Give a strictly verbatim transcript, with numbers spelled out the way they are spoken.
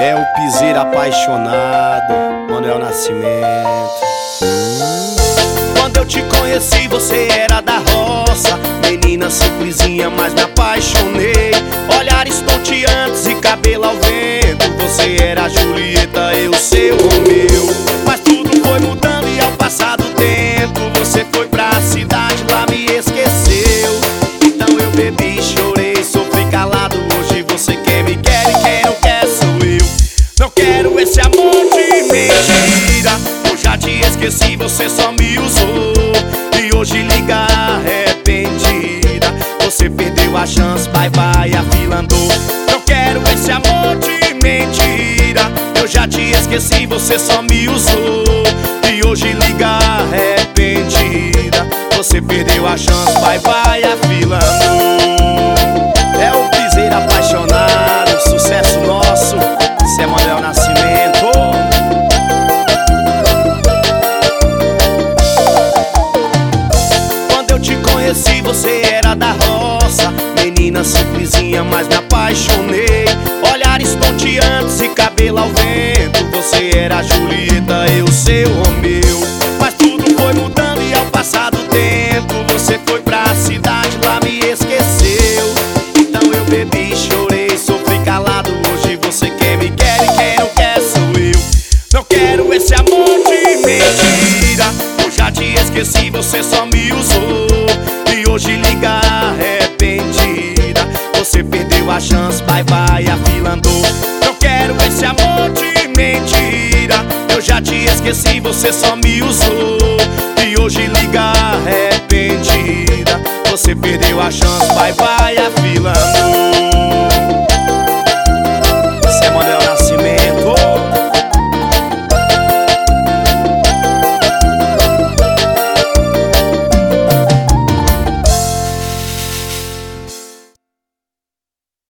É o piseiro apaixonado, Manuel Nascimento. Quando eu te conheci você era da roça, menina simplesinha, mas me apaixonei. Olhares tonteantes e cabelo ao vento, você era a Julieta, eu seu Romeu. Mas tudo foi mudando e ao passar do tempo você foi pra cidade, lá me esqueceu. Então eu bebi, chorei, sofri calado. Hoje você quer me quer e quem não quer sou eu. Não quero esse amor de mentira, eu já te esqueci, você só me usou. E hoje liga arrependida, você perdeu a chance, bye bye, a fila andou. Não quero esse amor de mentira, eu já te esqueci, você só me usou. E hoje liga arrependida, você perdeu a chance, bye bye, a fila andou. É o piseiro apaixonado, sucesso nosso, esse é Manuel Nascimento. Quando eu te conheci você era da roça, menina simplesinha, mas me apaixonei. Olhares tonteantes e cabelo ao vento, você era a Julieta, eu seu Romeu. Mas tudo foi mudando e ao passar do tempo você foi pra cidade, lá me esqueceu. Então eu bebi, chorei, sofri calado. Hoje você quer me quer e quem não quer sou eu. Não quero esse amor de mentira, eu já te esqueci, você só me usou. E hoje liga arrependida, você perdeu a chance, bye bye, a fila andou. Não quero esse amor de mentira, eu já te esqueci, você só me usou. E hoje liga arrependida, você perdeu a chance, bye bye, a fila andou.